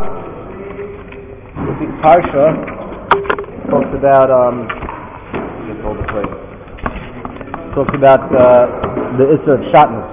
This parsha talks about the issue of shatnez.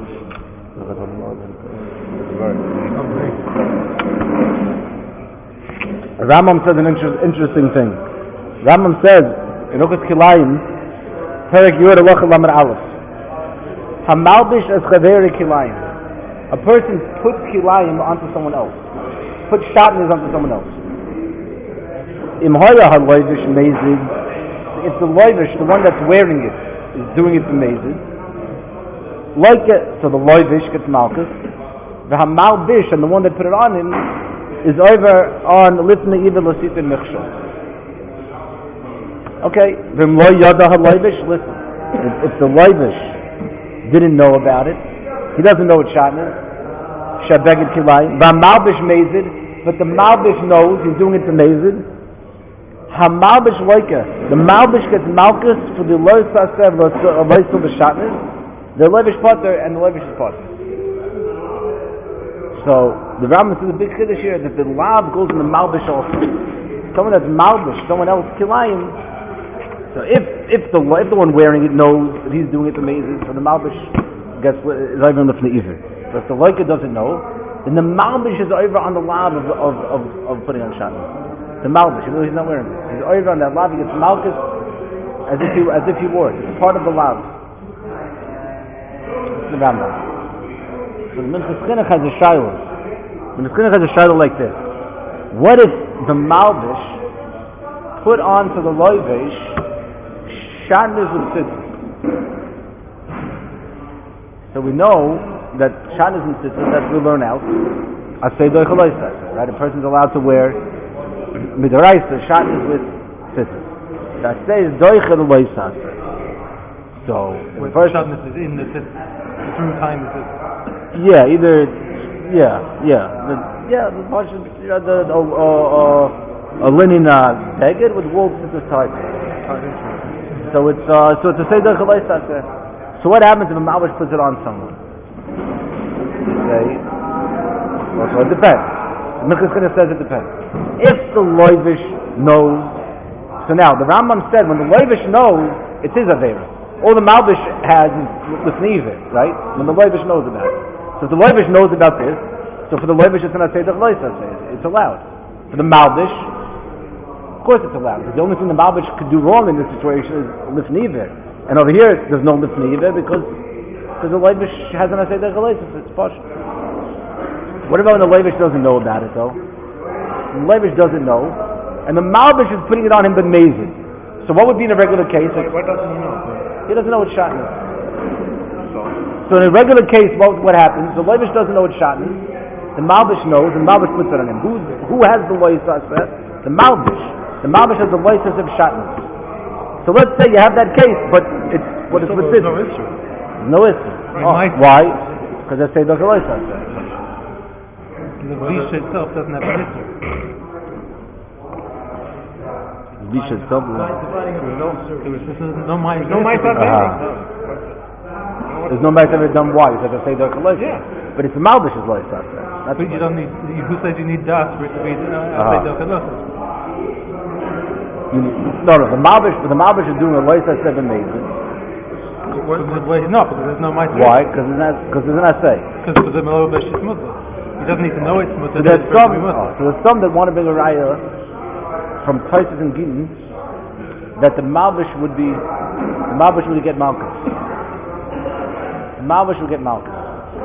Rambam says an interesting thing. Rambam says in Ochos Kilayim, Perek Yud Halacha Lamed Aleph, Hamalbish as Chaveri Kilayim. A person puts Kilayim onto someone else, puts shatnez onto someone else. Im Hoya HaLoivish Mezid, if the Loivish, the one that's wearing it, is doing it to Mezid, like it, so the Loivish gets Malchus, the Hamalbish, and the one that put it on him, is over on Lifnei Iver Lasitin Michshol. Okay, V'im Lo Yada HaLoivish, listen, if the Loivish didn't know about it, he doesn't know what shatnez, Shabeged Kilayim, V'Hamalbish Mezid, but the Malbish knows he's doing it to Mezid, Hamalbish loika. The Malbish gets Malchus for the Lois Asev Loisel B'Shatnez. The Levish Potter and the Levish is Potter. So the Rambam says a big chiddush here that the lav goes in the Malbish also. Someone that's Malbish, someone else Kilayim. So if the one wearing it knows that he's doing it to Mezid, so the Malbish gets is over on the Iver. But if the loika doesn't know, then the Malbish is over on the lav of putting on Shatnez. The Malbish, even though he's not wearing it. He's over on that lav, he gets Malchus as if he wore it. It's part of the lav. It's the Rambam. So the Minchas Chinuch has a shayla. The Minchas Chinuch has a shayla like this. What if the Malbish put onto the Loivish shatnez with tzitzis? So we know that shatnez and tzitzis, that we learn out, asay doichel loisas, right? A person's allowed to wear Midaraisa, shatnez with tzitzis. That says doichel loisas. So the first shatnez is in the tzitzis through time. Yeah, either the portion, a linen beged with wool tzitzis tied. So it's a say doichel loisas. So what happens if a Malbish puts it on someone? Okay. Well, so it depends. The Minchas Chinuch says it depends. If the Loivish knows, so now the Rambam said when the Loivish knows, it's his Aveira. All the Malbish has is Lifnei, right? When the Loivish knows about it. So if the Loivish knows about this, so for the Loivish it's not say the it's allowed. For the Malbish, of course it's allowed. Because the only thing the Malbish could do wrong in this situation is Lifnei. And over here there's no Lifnei because the Loivish has an say the it's posh. What about when the Levish doesn't know about it, though? The Levish doesn't know, and the Malbish is putting it on him b'mezid. So what would be in a regular case? What doesn't he know? He doesn't know what shatnez is. So in a regular case, what happens? The Levish doesn't know what shatnez is. The Malbish knows, and the Malbish puts it on him. Who has the lois aseh? The Malbish. The Malbish has the lois of shatnez. So let's say you have that case, but it's what it's with this. No issue. No issue. Why? Because they say the lois aseh. The Bisha itself doesn't have an issue. The Bisha itself There's no mice. There's no mice ever done. Why? Because I say the collection. Yeah. But it's the Malbish's life. That's but you don't need. Who says you need das for it to be No. The Malbish is doing a life that's 7 mazes. No, because there's no mice. Why? Because there's an assay. Because the Malbish is Muslim. He doesn't need to know it's Muslim. So there's some that want to bring a raya from Taisus and Gittin that the Malbish would get Malchus. The Malbish would get Malchus.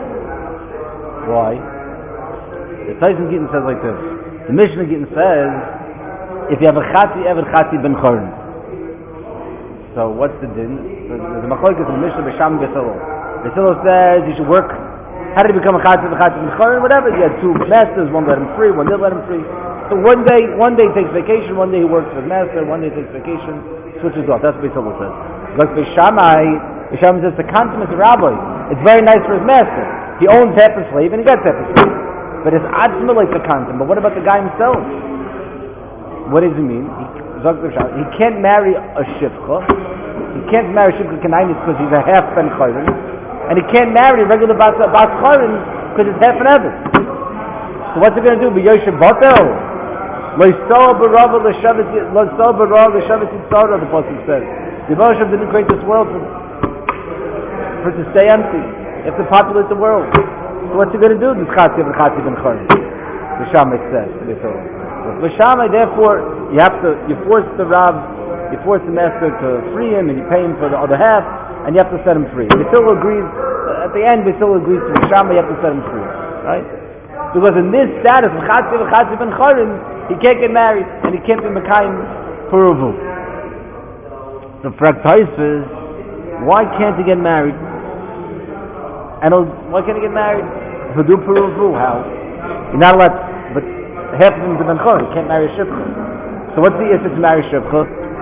Why? The Taisus and Gittin says like this. The Mishnah Gittin says, if you have a Chati Eved Chati Ben Chorn. So what's the din? The Machlokes in the Mishnah B'Sham Geselo. Geselo says you should work. How did he become a Chati Ben Chorn? Whatever. He had 2 masters. One let him free. One didn't let him free. So one day he takes vacation. One day he works for his master. One day he takes vacation. Switches off. That's what Geselo says. Like B'Shamai says the consummate rabbi. It's very nice for his master. He owns half a slave and he gets half a slave. But it's atzma like the consummate. But what about the guy himself? What does he mean? He can't marry a shivcha. He can't marry shivcha kanainis because he's a half ben chayrin, and he can't marry a regular bas chayrin because he's half an eved. So what's it going to do? B'yoshe batel. Loisol b'rava l'shavet yitzara, the pasuk says. The Rebbe didn't create this world for it to stay empty. You have to populate the world. So what's he going to do? This Chatzi ben Chorin. The Shammai says. The Shammai, therefore, you force the Rav, you force the master to free him, and you pay him for the other half, and you have to set him free. We still agrees, at the end, we still agree to the Shammai, you have to set him free. Right? Because in this status of Chatzi ben Chorin, he can't get married, and he can't be Mekayim Puruvu. The Frag is, why can't he get married? And why can't he get married? He'll do Puruvu. How? You're not allowed, but half of him is a Ben Chorin. He can't marry a Shivcha. So what's the issue to marry Shivcha?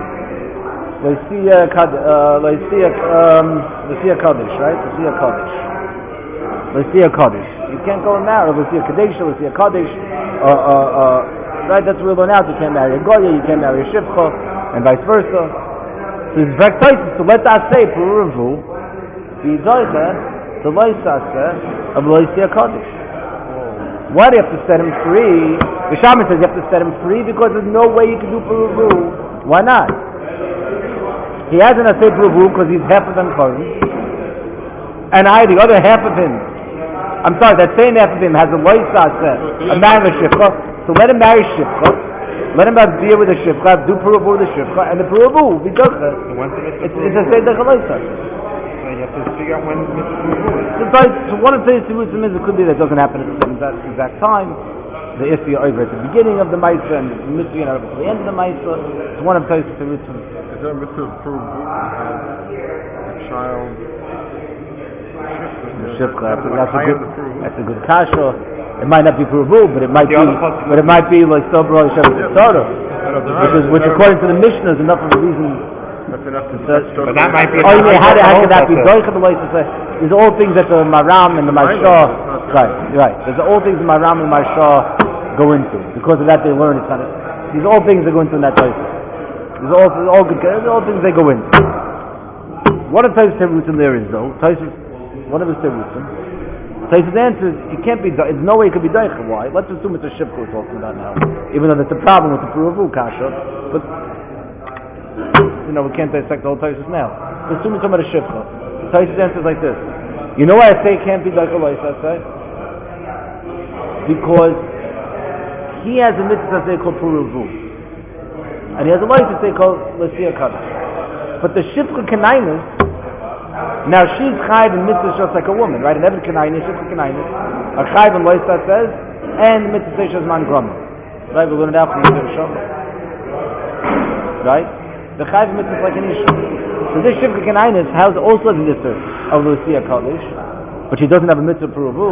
L'sia Kaddish, right? L'sia Kaddish. You can't go and marry L'sia Kaddish, L'sia Kaddish, right? That's what we learn out. You can't marry a Goya, you can't marry a Shivcha, and vice versa. So it's very tight. So let us say Puruvu be doicha the loisase of L'sia Kaddish. Why do you have to set him free? The Shammai says you have to set him free because there's no way you can do Puruvu. Why not? He has an Asay Puruvu because he's half of Ben Chorin, and the other half of him, that same half of him has a loisase, a marriage Shivcha. So let him marry Shivcha. Let him have beer with the Shivcha, do Puruvu with the Shivcha, and the Puruvu will be doicha. It's a Seder Chaloisas. So you have to figure out when Mr. Puruvu is. So one of the Tzirutsim is, it could be that it doesn't happen at the exact time. The Isfi over at the beginning of the Maisa, and the Mitzvah over at the end of the Maisa. It's one of the Tzirutsim. Is there a Mitzvah Puruvu to have a child? Shivcha, that's a good kasha. It might not be Puruvu, but it might be like Sobro Yishav Tzara, which according to the Mishnah is enough of a reason. That's enough to but that might be. How can that be? There's all things that the Maram and the Marsha, right. There's all things the Maram and the Marsha go into. Because of that, they learn it's not. These are all things they go into in that place. These are all good. These are all things they go into. One of the Terutzim there is though. One of the Terutzim. Taisus answers, it can't be. There's no way it could be daicha. Why? Let's assume it's a shivcha we're talking about now. Even though that's a problem with the Puruvu kasha, but we can't dissect the whole Taisus now. Let's assume we're talking about a shivcha. Taisus answers like this. You know why I say it can't be daicha loisa? Because he has a mitzvah called Puruvu, and he has a loisa called L'sia Kaddish. But the shivcha kanainus. Now she's chayv in mitzvah just like a woman, right? And every kanainis, shivcha kanainis, are chayv in loisa says, and mitzvah shas man grama. Right? We're going to have from the Shama. Right? The chayv in mitzvah is like an isha. So this shivcha kanainis has also the mitzvah of L'sia Kaddish, but she doesn't have a mitzvah Puruvu.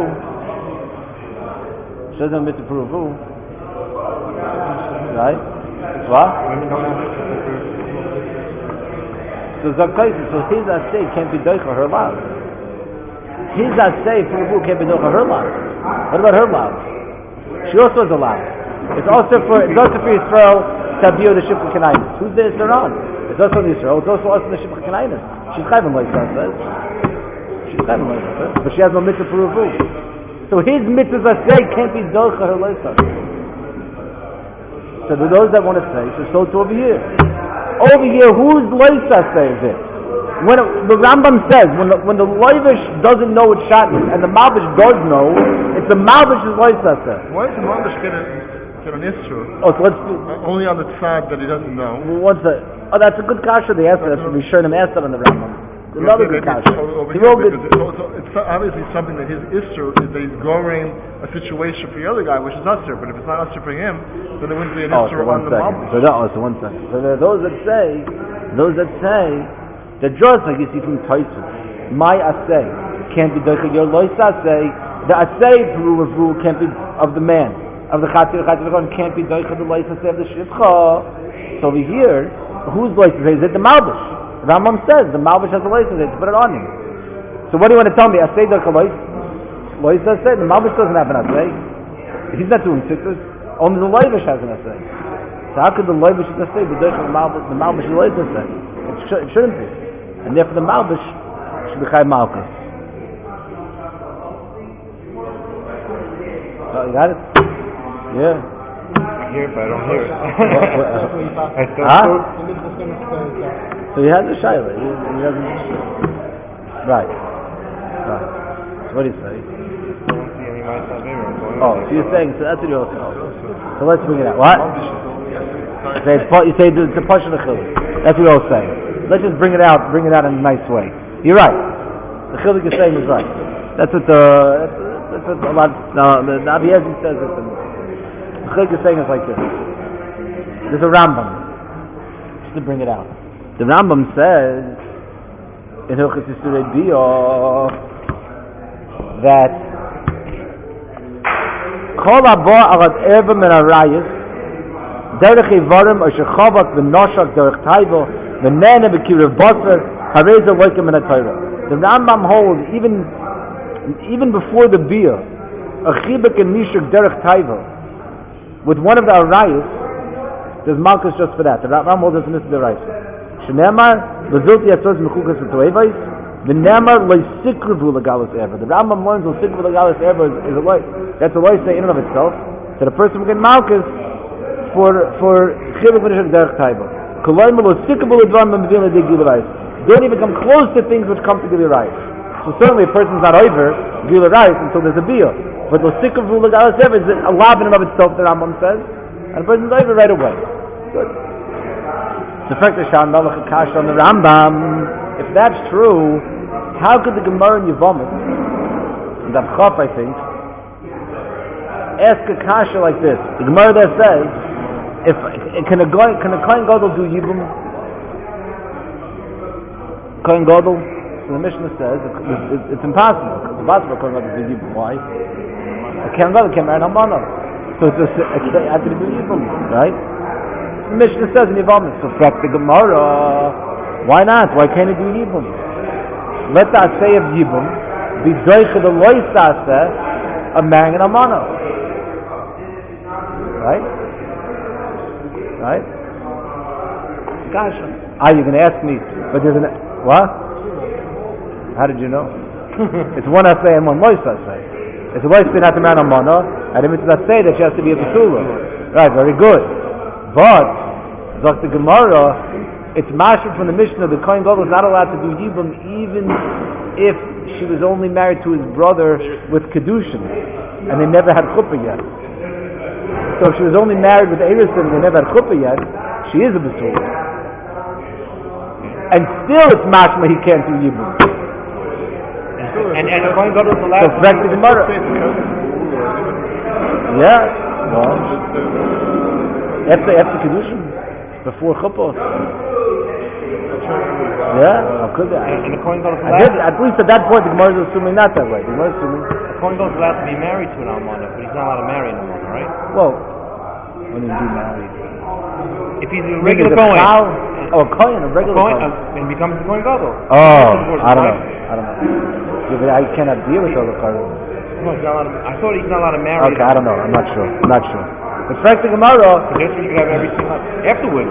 She doesn't have a mitzvah Puruvu. Right? What? So his asay can't be doicha her love. His asay Puruvu can't be doicha her love. What about her love? She also has a love. It's also for Yisrael to have the shivcha kanainis. Who's the Yisrael on? It's also the Yisrael. It's also the shivcha kanainis. She's chayvim like that says. She's chayvim like that, but she has no mitzvah Puruvu. So his mitzvah asay can't be doicha her loisa. So to those that want to say, so over here. Over here, whose loisa says it? When the Rambam says, when the loivish doesn't know it's shatnez, and the malvish does know, it's the malvish's loisa says. Why does the malvish get an issue? Oh, so let's do. Only on the tzad that he doesn't know. What's that? Oh, that's a good kasha. They asked us. We sure them asked that on the Rambam. Another good kasha. It's obviously something that his issue is that he's going a situation for the other guy, which is usher. But if it's not usher for him, then there wouldn't be an issue on the malvish. So 1 second. So there are those that say that just like you see from Taisus, my asay can't be doicha your loisa asay. The asay Puruvu can't be of the man, of the chatzir can't be doicha the loisa asay of the shivcha. So over here, whose loisa asay is it? The malvish. Rambam says the malvish has a loisa asay to put it on him. So what do you want to tell me? Asay doicha loisa asay. The malvish doesn't have an asay. He's not doing sitters. Only the loivish has an asay. So how could the loivish asay be doicha the malvish loisa asay? It shouldn't be. And therefore the malvish should be chayv malchus. So you got it? Yeah. Hear if I don't hear it. So he has a shayla. He doesn't. Right. So what do you say? Oh, so you're saying, so that's what you're saying. So let's bring it out. What? You say it's a push of the chilik. That's what you're saying. Let's just bring it out in a nice way. You're right. The chilik you're saying is right. That's what a lot. The Nabi Ezra says it. The chilik you're saying is like this. There's a Rambam. Just to bring it out. The Rambam says in Hilchos Yisurei Biyah that Kol haba alad erva min harayis derech ivarim asher chavak v'noshak derech taivo v'nene b'kirev basar hareza loikem min ha-Torah. The Rambam holds even before the Biyah a chibuk and nishuk derech taivo with one of the harayis. There's malchus just for that. The Rambam holds us in this deraisa. Shneimar l'zilti yatzos mechukas v'toevais v'neimar loisikruvu legalos erva. The Rambam learns loisikruvu legalos erva is a loy. That's a loy say in and of itself. So the person will get malchus for chibuk v'nishuk derech taivo. Koloim loisikruvu l'dvarim b'medina de gilurais. Don't even come close to things which come to gilurais. So certainly a person's not over gilurais until there's a biyah. But loisikruvu legalos erva is a lav in and of itself. The Rambam says. And the person's over right away. Good. The fact that Sha'an Melech Kasha on the Rambam, if that's true, how could the Gemara in Yevamot, and Daf Chaf I think, ask a Kasha like this? The Gemara there says, can a Kohen Gadol do Yibum? Kohen Gadol? So the Mishnah says, it's impossible. It's impossible for a Kohen Gadol to do Yibum. Why? A Kohen Gadol can't marry an Almana. So it's after the Yibum, right? The Mishnah says in Yevamot, so fact the Gemara, why not? Why can't it do Yibum? Let the Asay of Yibum be doicha the lois Asay of marrying an Almana. Right? Right? Gosh. You're going to ask me, but there's an, what? How did you know? It's one Asay and one lois Asay. It's a lois not to marry an Almana. I didn't say that she has to be a Betula. Right, very good. But, Zok the Gemara, it's mashal from the Mishnah, the Kohen Gadol is not allowed to do Yibum even if she was only married to his brother with Kedushin, and they never had Chuppah yet. So if she was only married with Eriston and they never had Chuppah yet, she is a Betula. And still it's mashal he can't do Yibum. And the Kohen Gadol is allowed to do the Gemara. Yeah, well, after Kedushin, before Chuppah. Yeah, how could they? And the Kohen Gadol is allowed. At least at that point, the Gemara is assuming not that way. The Gemara is assuming the Kohen Gadol is allowed to be married to an Almana, but he's not allowed to marry an Almana, right? Well, when he be married, if he's a regular Kohen, a regular Kohen, and becomes the Kohen Gadol. Oh, I don't know. Yeah, but I cannot deal with all the Kohen. I thought he's not allowed to marry. Okay, I don't know. I'm not sure. But fact the Gemara. But that's what you could have everything afterwards.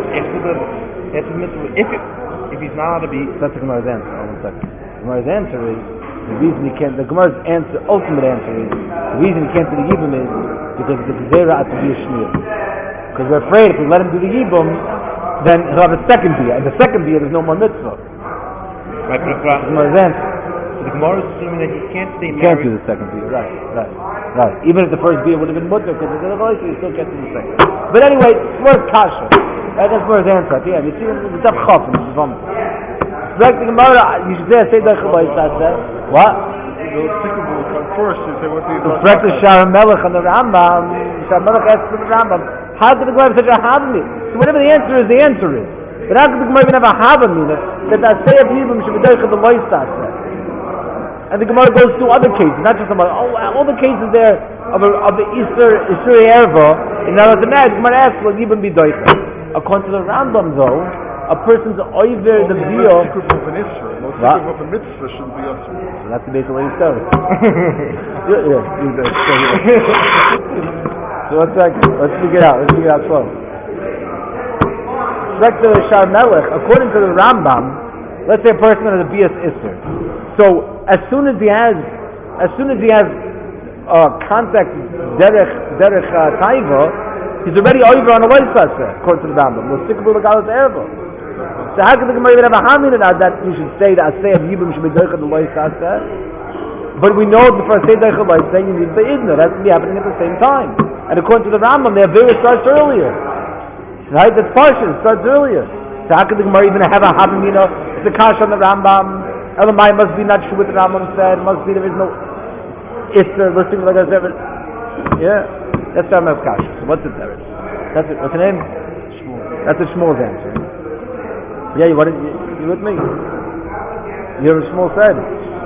If he's not allowed to be. That's the Gemara's answer. Hold on a second. The Gemara's answer is the reason he can't. The Gemara's answer, ultimate answer is the reason he can't do the Yibum is because the Gezerah has to be a Shnir. Because we're afraid if we let him do the Yibum, then he'll have a second beer, and the second beer there's no more mitzvah. Right, but the Gemara's answer. The Gemara is assuming that he can't stay married. He can't do the second beer, right. Even if the first beer would have been mutter, because it's a voice, he still can't do the second. But anyway, it's worth kasha. That's where his answer. Yeah, you see, it's up chaf in the Yevamot. Like the Gemara, you should say that Chabay says. What? First, you say what the. Correct the Sha'ar Melech on the Rambam. Sha'ar Melech asks for the Rambam. How could the Gemara have such a havamina? So whatever the answer is, But how could the Gemara even have a havamina that the Asay of Yibum should be doicha the lois Asay? And the Gemara goes through other cases, not just about all the cases there of the Isur Erva. In other words, the Gemara asks, will Yibum be doicha? According to the Rambam, though, a person's oiver the bio. Most secret of an Isur, most secret of a mitzvah shouldn't be Isur. So that's basically what he says. So let's figure it out. Slow. Back to Sha'ar Melech, according to the Rambam, let's say a person has a bias Isur. So as soon as he has contact derech taiva, he's already over on a loisase, according to the Rambam. We'll stick with the galas erva. So how can the Gemara even have a hamina that you should say that asay of yibum should be derech the loisase? But we know that for asay derech loisase, you need the idna. That has to be happening at the same time. And according to the Rambam, their vera starts earlier. Right? That's partial. It starts earlier. So how can the Gemara even have a hamina? It's a kash on the Rambam. Elamai must be not true what the Rambam said. Must be there is no Isser, listening like I said. Yeah. That's the Rambam's kash. So what's it there? That's it. What's the name? Shmuel. That's a Shmuel's answer. Yeah, you with me? You hear what Shmuel said?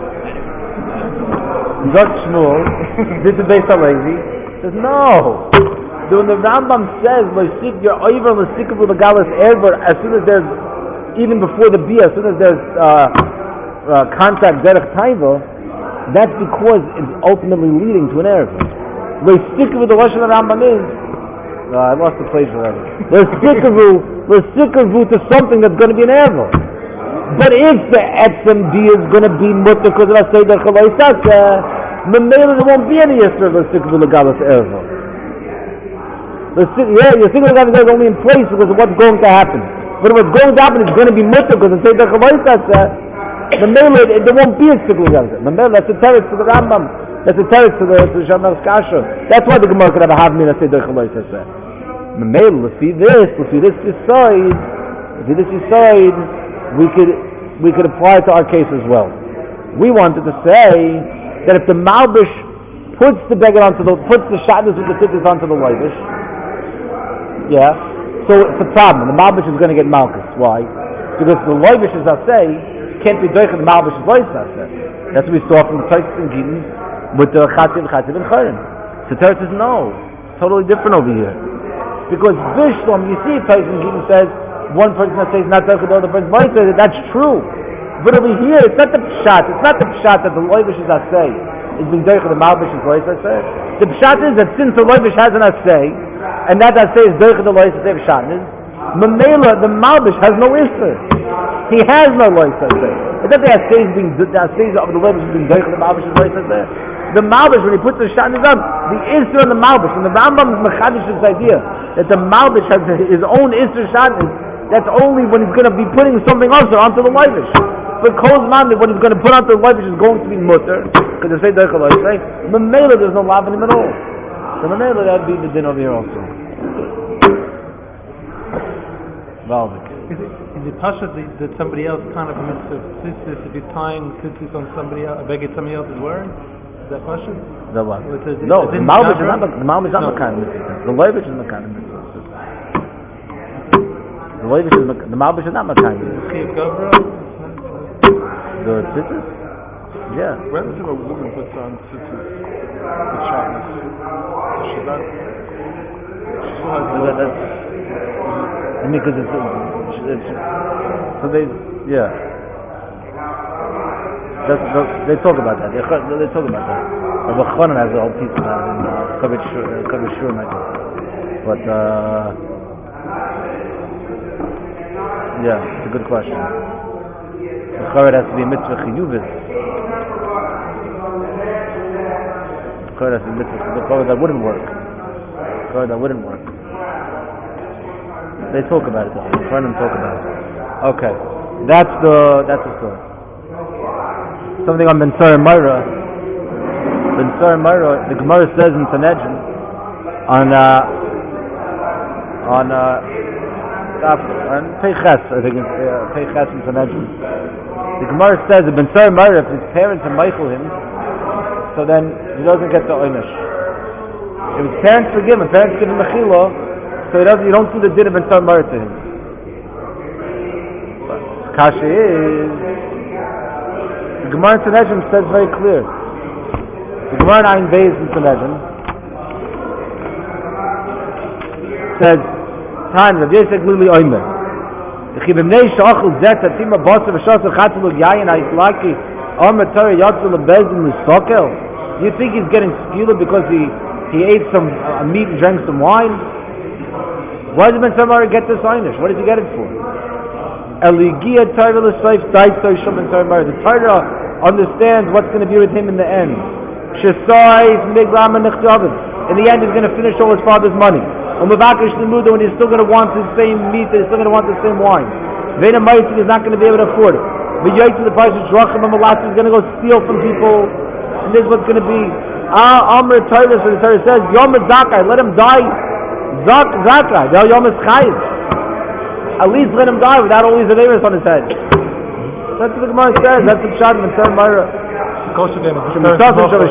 Zot Shmuel, this is based on lazy. Says no. When the Rambam says you're over l'sikavu l'galas erver, as soon as there's, even before the bia, as soon as there's contact derech taiva, that's because it's ultimately leading to an erver. L'sikavu, the lashon of the Rambam is, I lost the place already. L'sikavu to something that's going to be an erver. But if the etzem bia is going to be mutter because of asay derech loisase, Memela, there won't be any Yisra of l'sikavu l'galas erver. Your single God is only in place because of what's going to happen. But what's going to happen is going to be mutter because it's the Memela, there won't be a single God. Memela, that's a teretz to the Rambam. That's a teretz to the Shamel's Kasha. That's why the Gemara could have a havmin that say the Chaloisase. Memela, let's see this side, we could apply it to our case as well. We wanted to say that if the Malbish puts the shadus with the tzitzis onto the Leivish, yeah, so it's a problem. The Malbish is going to get Malchus. Why? Because the Leivish, as I say, can't be doich the Malbish is Leisase. That's what we saw from the Taisus and Gittin with the Chatziv and Chayim. So Teretz says no, totally different over here. Because Bishlam, you see, Taisus and Gittin says one person that says not doich the other person's Leisase. That's true. But over here, it's not the pshat. It's not the pshat that the Leivish is I say is being doich the Malbish is Leisase. The pshat is that since the Leivish has an assay, and that assay is doich the Leisase pshat is, Memela, the Malbish has no Isser. He has no Leisase. It's not the assay of the Leivish is being doich the Malbish is Leisase. The Malbish, when he puts the shat on, the Isser on the Malbish, and the Rambam is mechadish this idea that the Malbish has his own Isser shat, that's only when he's going to be putting something else onto the Leivish. But Kozman, what he's going to put onto the Leivish is going to be mutter, because they say Deichel say, Memela, there's no lav in him at all. So Memela, that'd be the din over here also. Valvik. Is it pasha that somebody else kind of mitzvah tzitzis if you're tying tzitzis on somebody else, begging somebody else's word? Is that pasha? The what? No, the Malbish is not the kind of mitzvah. The Leivish is the kind of mitzvah. The Malbish is not the kind of mitzvah. The tzitzis? Yeah. When a woman puts on tzitzis, the shotness, she's not. She still has I mean, because it's so they, yeah. They talk about that. They talk about that. Rabbi Chanan has a whole piece of that in Kavod Shurim, I think. But yeah, it's a good question. The Chared has to be a mitzvah chiyuvis. The Chared has to be a mitzvah. The Chared that wouldn't work. They talk about it though. The Charedim talk about it. Okay, that's the story. Something on Ben Tzar and Myra. The Gemara says in Sanhedrin on Peiches, I think it's Peiches in Sanhedrin. The Gemara says that Ben Tzar and Myra, if his parents are Michael him, so then he doesn't get the Oynish. If his parents forgive him, parents give him Mechila, so you don't see the din of Ben Tzar and Myra to him. Kasha is the Gemara in Sanhedrin says very clear. The Gemara in Ayin Beis in Sanhedrin says, "Time Rav Yosef Lili Oimer. The Chibimnei Shachul Zet Tatima Basar V'Shasar Chatzul Yayin Ha'Yitlaki Omer Torah Yatzul Lebezin L'Sokel." You think he's getting skewed because he ate some meat and drank some wine? Why did Ben Tzar get this einish? What did he get it for? Eligia Torah L'Soif Dai Soishal Ben Tzar. The Torah understands what's going to be with him in the end. Shesai Miglam and Nechtavid. In the end, he's going to finish all his father's money. And Mavakish Limuda, when he's still going to want the same meat, he's still going to want the same wine. Vena Maitik is not going to be able to afford it. V'yait to the price of Shrachim and Malatzi is going to go steal from people. And this is what's going to be. Amr Torah, so the Torah says, Yom Zakai, let him die. Zakai, Del Yom Chayiv. At least let him die without all these averas on his head. That's what the Gemara says. That's the Pshat in the third Myra. Kosher came Kosher came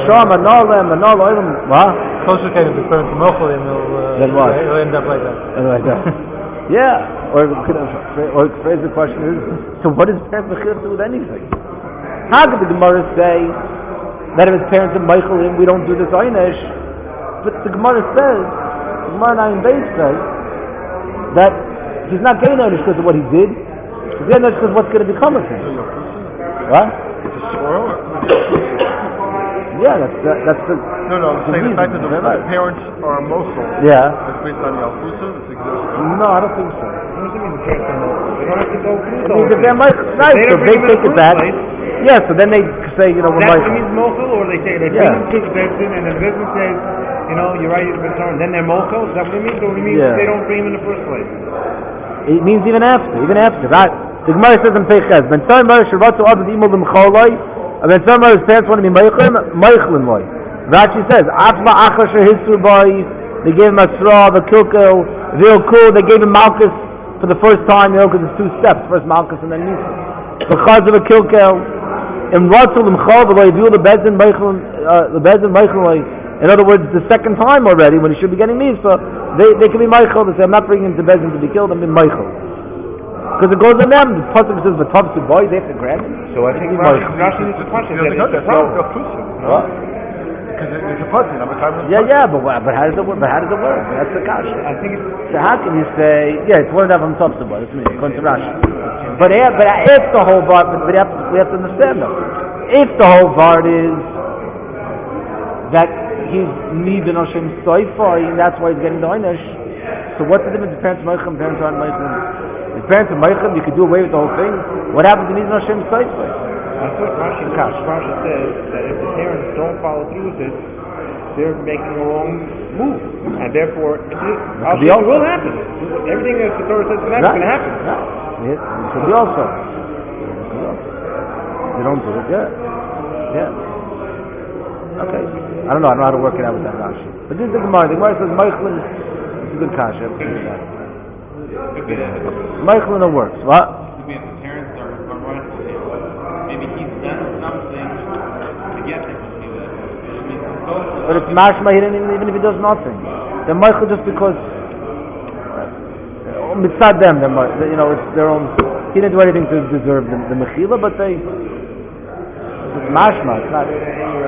to the parents of Mochalim, then what? He'll end up like that. Yeah. Or phrase the question is, so what does parents Mechila do with anything? How could the Gemara say that if his parents are Mochalim, we don't do this Einish? But the Gemara says, the Gemara Nayin Beis says, that he's not getting Einish because of what he did. He's getting Einish because of what's going to become of him. What? Yeah, that's the. No, I'm saying the fact that the parents are Mosul. Yeah. It's based on the Alfusa, this exists. No, I don't think so. What does it mean the parents are Mosul? They don't have to go through It those means if they're things. right, so they take it back. Place, Yeah, so then they say, we're that's what it Michael. means Mosul, or they say they bring them to the Bezin, and the Bezin says, you're right, you've been turned. Then they're Mosul. Is that what it means? Or it means they don't bring them in the first place? It means even after. Right? The Gemara says in Peiches, Ben Tzar Mar Shavatu Adad Imol L'Mcholoi, and Ben Tzar Mar's parents want to be Meichlim Loi. Rashi says, Afla Achar Shehisru Boi, they gave him Asra, the Kilkel, Vilkul, they gave him Malchus for the first time, because it's two steps, first Malchus and then Nisa. Because of a Kilkel, in Ratzul L'Mchol, the the Bezin Meichlim Loi. In other words, the second time already, when he should be getting Nisa, they can be Meichel, they say, I'm not bringing him to Bezin to be killed, I'm being Meichel. Because it goes on them, the Pasuk says, but Tavsu Boy, they have to grab him. So I think Rashi needs to question that it's a problem. What? Because it's a person. Yeah, but how does it work? That's the kasha. I think it's... So how can you say, it's one of them Tavsu Boy, that's me, according to Rashi. But if the whole part, we have to understand though. If the whole part is that he's needing Hashem Soifai, and that's why he's getting the Einish, so what's the difference between parents Meichel and parents aren't Meichel? If parents are Meichel, you could do away with the whole thing. What happens if he's not Hashem Soifai? I thought Rashi says that if the parents don't follow through with it, they're making a wrong move, and therefore it will happen. Everything that the Torah says is going to happen. It could be also. They don't do it. Yeah. Okay. I don't know how to work it out with that Rashi. But this is the Gemara. The Gemara says Meichel is a good kasha. Meichel works. What? The parents are right. Maybe he's done something to get him to do that. But it's mashma, even if he does nothing. They're Meichel just because beside them, it's their own. He didn't do anything to deserve the mechila, but it's mashma. It's not.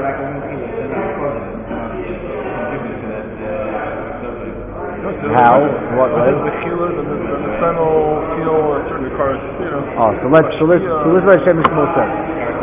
How? What way? The healer, the son will feel certain cars, Oh, so let's what Shem Shmuel says.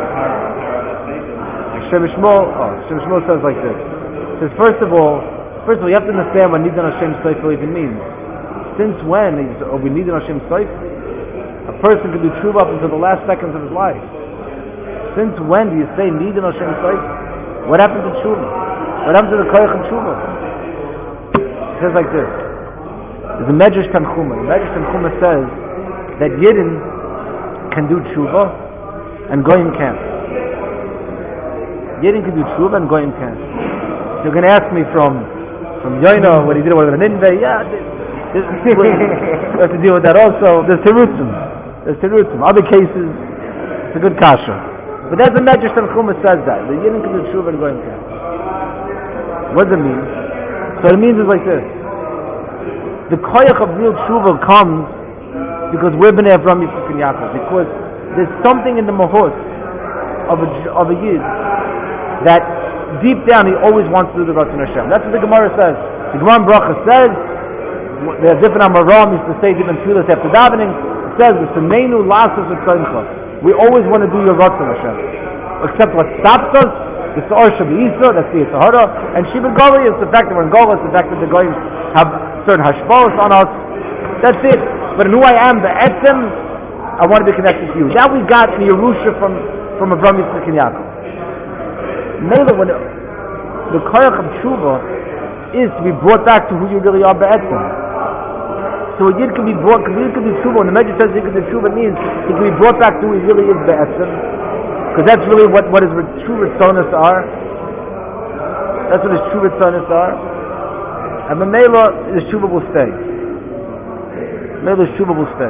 Shem Shmuel says like this. He says, first of all, you have to understand what Nidan Hashem Seifel even means. Since when are we Nidan Hashem Seifel? A person can do tshuva up until the last seconds of his life. Since when do you say Nidan Hashem Seifel? What happened to tshuva? What happened to the koyach of tshuva? It says like this. There's a Medrash Tanchuma. The Medrash Tanchuma says that Yidden can do tshuva and Goyim can't. Yidden can do tshuva and Goyim can't. You're going to ask me from Yoino what he did with an Ninveh. We have to deal with that also. There's Terutzim. Other cases, it's a good kasha. But that's the Medrash Tanchuma says that. The Yidden can do tshuva and Goyim can't. What does it mean? So it means it's like this. The koyach of real tshuva comes because we're b'nei Avraham, Yitzchak, and Yaakov. Because there's something in the mahut of a yid that deep down he always wants to do the Ratzon Hashem. That's what the Gemara says. The Gemara in Bracha says, there are different Amaram used to say different tefillas after davening. It says, "V'semeinu lasos v'tzoncha." We always want to do your Ratzon Hashem. Except what stops us, the Sa'ar Shabiyisa, that's the Yitzhahara, and Shibud Gali is the fact that we're in Golas, the fact that the Goyim have certain hashbalos on us. That's it. But in who I am, the Etzem, I want to be connected to you. That we got in Yerusha from Avraham, Yitzchak, and Yaakov. Mela, the koyach of tshuva is to be brought back to who you really are be'etzem. So a yid can be brought, because he can do tshuva, when the Medrash says he can do tshuva, means he can be brought back to who he really is be'etzem, because that's really what his true ritzonos are. That's what his true ritzonos are. And Mamela, his tshuva will stay. Mamela, his tshuva will stay.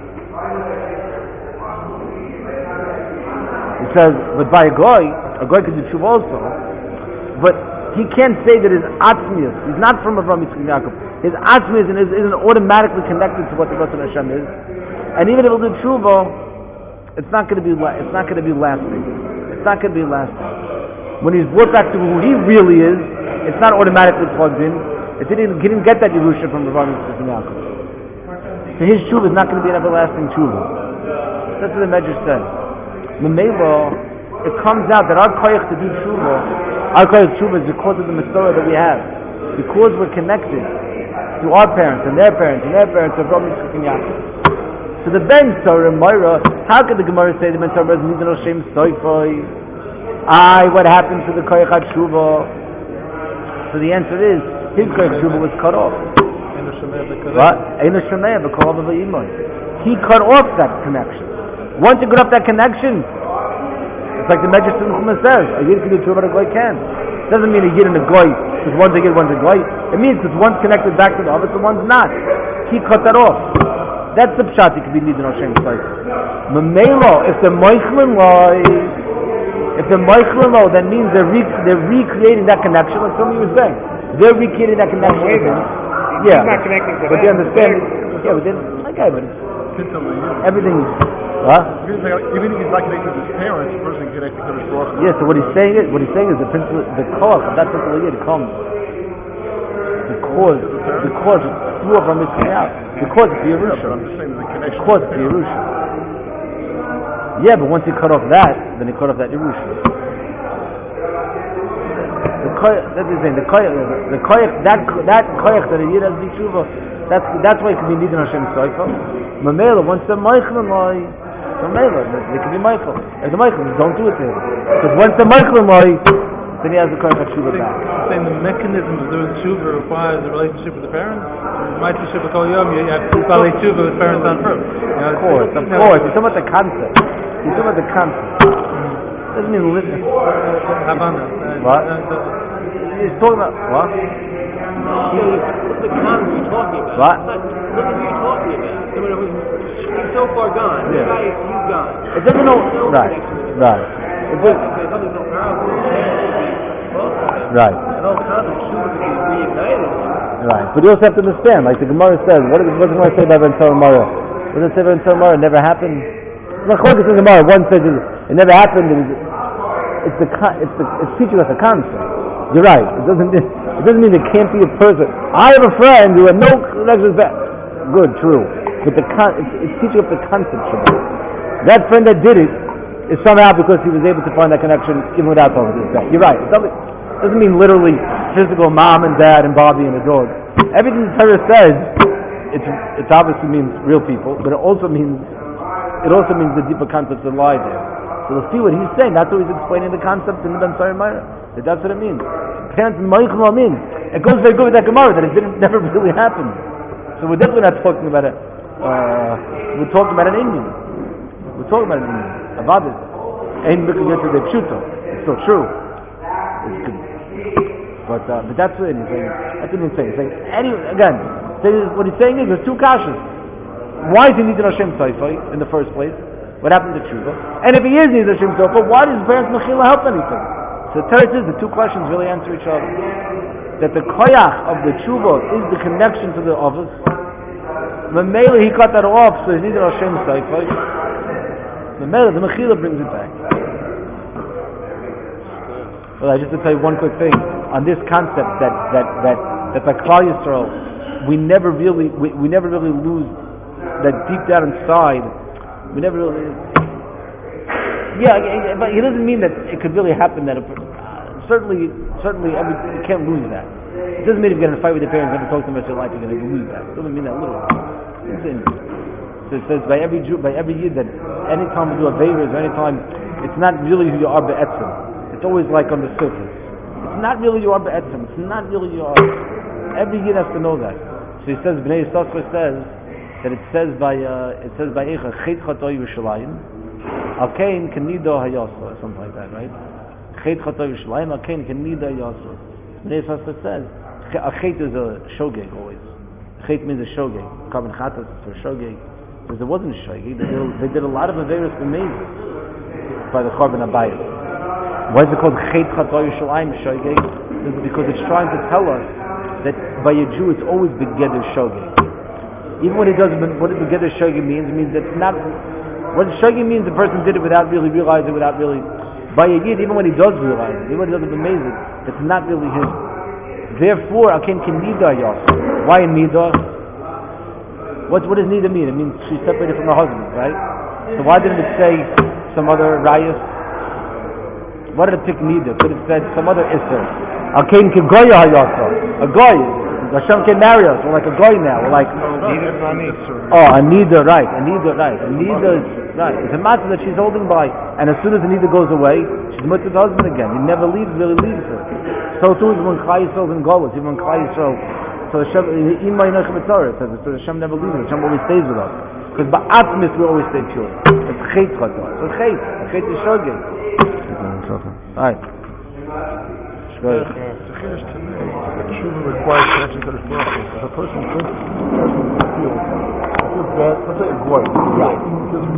It says, but by a goy can do tshuva also, but he can't say that his atzmius, he's not from Avraham Yitzchak Yaakov, his atzmius isn't automatically connected to what the Ratzon Hashem is, and even if he'll do tshuva, it's not going to be lasting. It's not going to be lasting. When he's brought back to who he really is, it's not automatically plugged in. He didn't get that Yerusha from Avraham Yitzchak Yaakov. So his tshuva is not going to be an everlasting tshuva. That's what the Medrash says. Memela, it comes out that our koyach to do tshuva, our koyach tshuva is because of the Masorah that we have. Because we're connected to our parents and their parents and their parents of Avraham Yitzchak Yaakov. So the Ben Torah Moira, how could the Gemara say the Ben Torah is Nidin Hashem Soifoi? What happened to the koyach tshuva? So the answer is his koyach tshuva was cut off. What? He cut off that connection. Once you cut off that connection, it's like the Medrash Tanchuma says, a yid can do tshuva, a goy can. It doesn't mean a yid and a goy, because one's a yid, one's a goy. It means because one's connected back to the other, so one's not. He cut that off. That's the pshat. He could be Nidin Hashem Tzayt. Memelo, if the Moichlin lo, that means they're recreating that connection, like somebody was saying. They're recreating that connection with him. Yeah, he's not connecting to but them. they understand. Yeah, but then, okay, but everything. Huh? Even if he's not connected to his parents, the person connected to his brother. Yeah. So what he's saying is the principle, the koach of that principle yid comes because it's through from his out. Because it's the Yerusha. I'm just saying the connection. Because it's the Yerusha. Yeah, but once he cut off that, then he cut off that Yerusha. That's the thing. The koyach that a yid has b'tshuva, that's why it can be Nidin Hashem Soifa. Mamela, once they're Meichel Loi, Mamela, they can be Meichel. If the Meichel, don't do it to him. Because once they're Meichel Loi, then he has the koyach tshuva back. Saying the mechanism of doing tshuva requires a relationship with the parents. My tshuva kol yom, you have to balei tshuva with parents on first. Of course. He's talking about the concept. Doesn't mean listen. What? He's talking about what? What's the concept you're talking about? What? Look at who you're talking about. Someone who's so far gone. Yeah. The guy is gone. It doesn't know. Right. It just, Something so powerful. right. And all kinds of truth is reignited. Right. But you also have to understand, like the Gemara says, what does the Gemara say about Ben Mara? What does it say about Ben Mara? It never happened. Like what does the Gemara? One says it never happened. It's teaching us a concept. You're right. It doesn't mean there can't be a person. I have a friend who had no connection with that. Good, true. But it's teaching up the concept of it. That friend that did it is somehow because he was able to find that connection even without talking to his dad. You're right. It doesn't mean literally physical mom and dad and Bobby and a dog. Everything the Torah says, it obviously means real people, but it also means the deeper concepts that lie there. So we'll see what he's saying. That's what he's explaining the concept in the Ben Sari Myra. That's what it means. Parents Meichel Amin. It goes very good with that Gemara that it never really happened. So we're definitely not talking about it. We're talking about an Indian. About it. Ein mikol yetzer de pshuto. It's still true. But that's what he's saying. That's what he's saying. He's saying what he's saying is there's two kashas. Why is he Nidin Hashem Soifai in the first place? What happened to Tshuva? And if he is Nidin Hashem Soifai, why does his parents Mechila help anything? So the Torah says the two questions really answer each other. That the koyach of the Tshuva is the connection to the office. Mamela, he cut that off, so he's Nidin Hashem Soifai. Mamela, the Mechila brings it back. Well, just to tell you one quick thing on this concept that by Klal Yisrael we never really lose that deep down inside. We never really. Yeah, but it doesn't mean that it could really happen. That certainly, you can't lose that. It doesn't mean if you get in a fight with your parents, never talk to them about your life, you're going to lose that. It doesn't mean that literally. So it says by every yid that any time we do a Averas or any time, it's not really who you are be'etzim. It's always like on the surface. It's not really your be'etzem. It's not really your. Every Yid has to know that. So he says, Bnei Yisachar says that it says by Eicha Chet Chatoy Yerushalayim, Al Kain Kenido Hayasa, or something like that, right? Chet Chatoy Yerushalayim, Al Kain Kenido Hayasa. Bnei Yisachar says a Chet is a shogeg always. Chet means a shogeg. Carbon Chatas is for shogeg. Because there wasn't a shogeg. They did a lot of Averis B'mezid by the Carbon Abayis. Why is it called Chet Chatoy Yerushalayim shogeg? Because it's trying to tell us that by a Jew it's always begeder shogeg. Even when he doesn't, what does begeder shogeg means? It means it's not. What shogeg means, the person did it without really realizing, without really. By a Yid, even when he does realize it, even when he doesn't b'mezid, it's not really his. Therefore, Aken can nida yasser. Why in nida? What does nida mean? It means she's separated from her husband, right? So why didn't it say some other rayas? Why did it pick nida? Could have said some other isser. Aken can goya hayasser. A goy. Hashem can marry us. We're like a goy now. We're like. Anida, right. Anida, right. Anida is right. It's a matter that she's holding by, and as soon as Anida goes away, she's with the husband again. He never really leaves her. So too is when Klai Yisrael in Golos, even when Klai Yisrael. So Hashem, Imay Nechim Torah says it. So Hashem never leaves us. Hashem always stays with us. Because Ba'atmis we always stay pure. It's Chet Chator. So Chet. Chet is Shogeg. All right. Tshuva requires connection to the Shloshim. If a person thinks, I feel bad, let's say a goy. Right.